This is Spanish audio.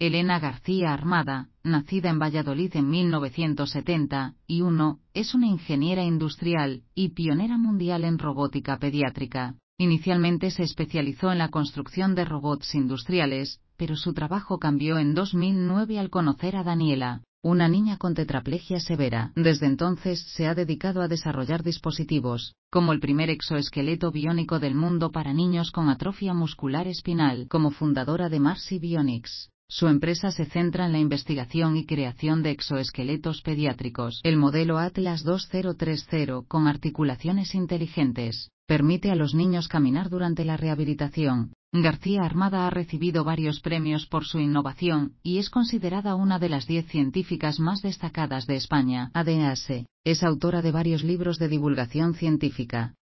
Elena García Armada, nacida en Valladolid en 1971, es una ingeniera industrial y pionera mundial en robótica pediátrica. Inicialmente se especializó en la construcción de robots industriales, pero su trabajo cambió en 2009 al conocer a Daniela, una niña con tetraplegia severa. Desde entonces se ha dedicado a desarrollar dispositivos, como el primer exoesqueleto biónico del mundo para niños con atrofia muscular espinal, como fundadora de Marcy Bionics. Su empresa se centra en la investigación y creación de exoesqueletos pediátricos. El modelo Atlas 2030, con articulaciones inteligentes, permite a los niños caminar durante la rehabilitación. García Armada ha recibido varios premios por su innovación, y es considerada una de las 10 científicas más destacadas de España. Además, es autora de varios libros de divulgación científica.